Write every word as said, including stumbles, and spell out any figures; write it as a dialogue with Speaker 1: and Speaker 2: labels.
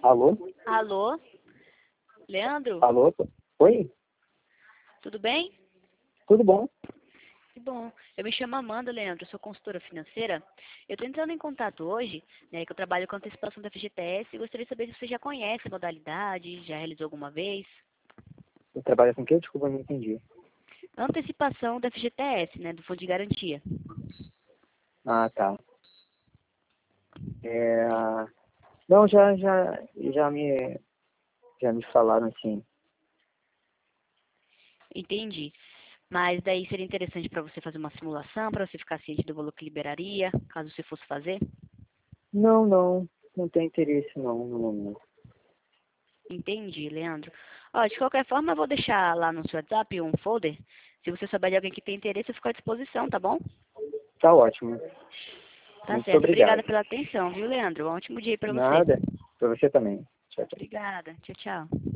Speaker 1: Alô?
Speaker 2: Alô? Leandro?
Speaker 1: Alô? Oi?
Speaker 2: Tudo bem?
Speaker 1: Tudo bom?
Speaker 2: Que bom. Eu me chamo Amanda, Leandro, eu sou consultora financeira. Eu estou entrando em contato hoje, né, que eu trabalho com antecipação da F G T S e gostaria de saber se você já conhece a modalidade, já realizou alguma vez.
Speaker 1: Você trabalha com o quê? Desculpa, não entendi.
Speaker 2: Antecipação da F G T S, né, do Fundo de Garantia.
Speaker 1: Ah, tá. É... Não, já, já, já me, já me falaram assim.
Speaker 2: Entendi. Mas daí seria interessante para você fazer uma simulação, para você ficar ciente do valor que liberaria, caso você fosse fazer?
Speaker 1: Não, não, não tem interesse não no momento.
Speaker 2: Entendi, Leandro. Ó, de qualquer forma, eu vou deixar lá no seu WhatsApp um folder. Se você souber de alguém que tem interesse, eu fico à disposição, tá bom?
Speaker 1: Tá ótimo.
Speaker 2: Tá
Speaker 1: Muito
Speaker 2: certo. Obrigada
Speaker 1: obrigado.
Speaker 2: pela atenção, viu, Leandro? Um ótimo dia aí pra você.
Speaker 1: Nada. Pra você também. Tchau, tchau.
Speaker 2: Obrigada. Tchau, tchau.